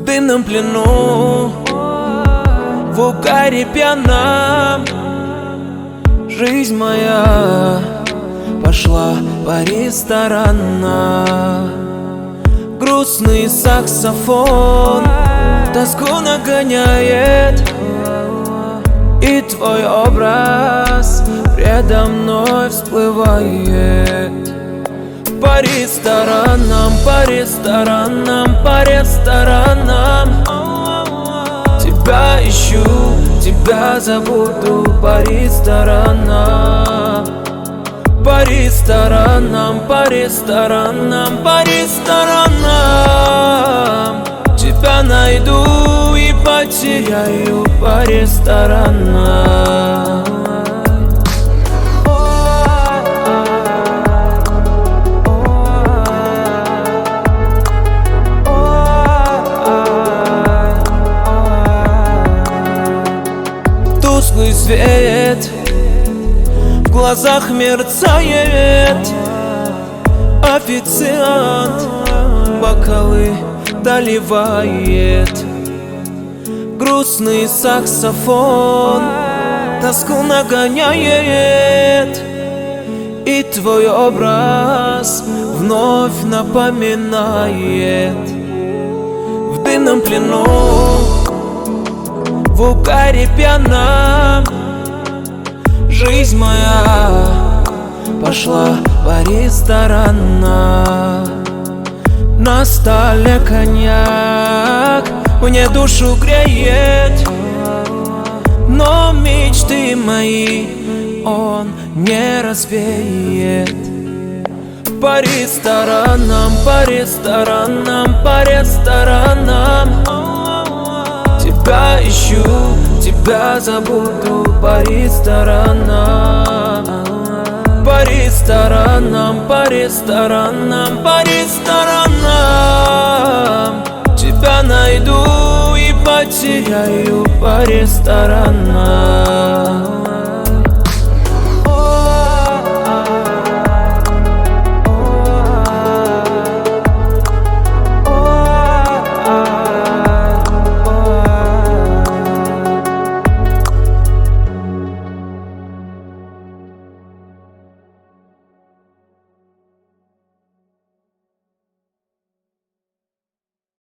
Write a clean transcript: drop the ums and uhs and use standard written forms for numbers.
дымном плену, в угаре пьяном. Жизнь моя пошла по ресторанам. Грустный саксофон тоску нагоняет, и твой образ предо мной всплывает. По ресторанам, по ресторанам, по ресторанам тебя ищу, тебя забуду. По ресторанам, по ресторанам, по ресторанам, по ресторанам тебя найду и потеряю. По ресторанам. Тусклый свет в глазах мерцает. Официант бокалы доливает. Грустный саксофон тоску нагоняет, и твой образ вновь напоминает. В дымном плену, в угаре пьяном. Жизнь моя пошла по ресторанам. На столе коньяк мне душу греет, но мечты мои он не развеет. По ресторанам, по ресторанам, по ресторанам тебя ищу, тебя забуду. По ресторанам, по ресторанам, по ресторанам, по ресторанам тебя найду и потеряю. По ресторанам.